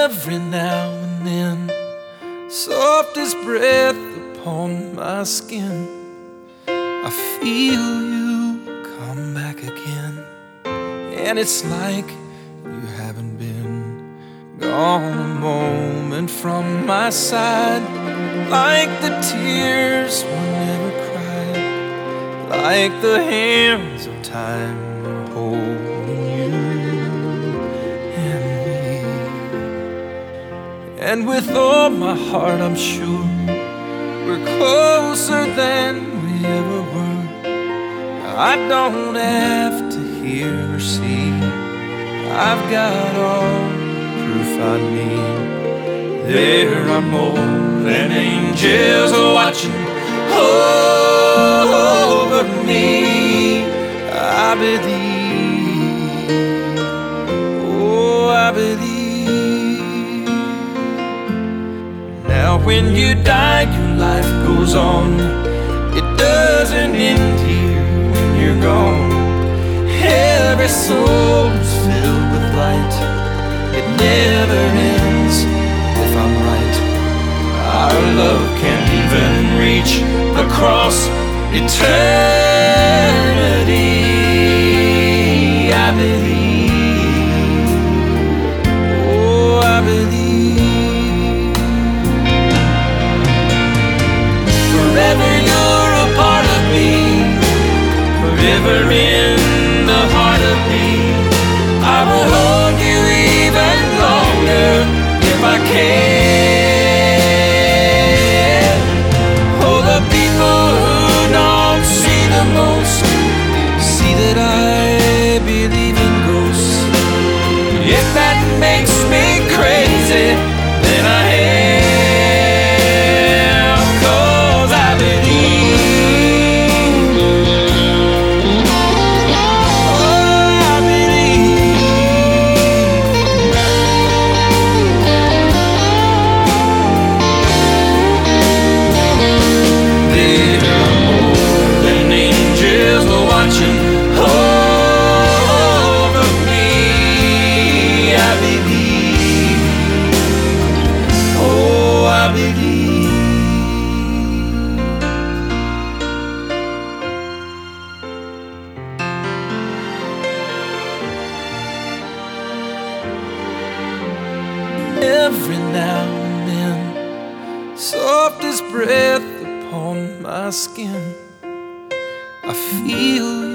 every now and then, soft as breath upon my skin, I feel you come back again. And it's like you haven't been gone a moment from my side, like the tears were never cried, like the hands of time were holding you and me. And with all my heart I'm sure we're closer than we ever were. I don't have to hear or see, I've got all proof I need. There are more than angels watching over me. I believe, oh I believe. Now when you die, your life goes on. It doesn't end here when you're gone. Every soul is filled with light. It never ends if I'm right. Our love can't even reach across eternity. I believe, oh I believe. Forever you're a part of me, forever in the heart of me. I will hold you even longer if I can. Oh, the people who don't see the most see that I believe in ghosts. If that makes me crazy, then I am, 'cause I believe. Oh, I believe. There are more than angels watching over me. I believe, oh I believe. Every now and then, soft as breath upon my skin, I feel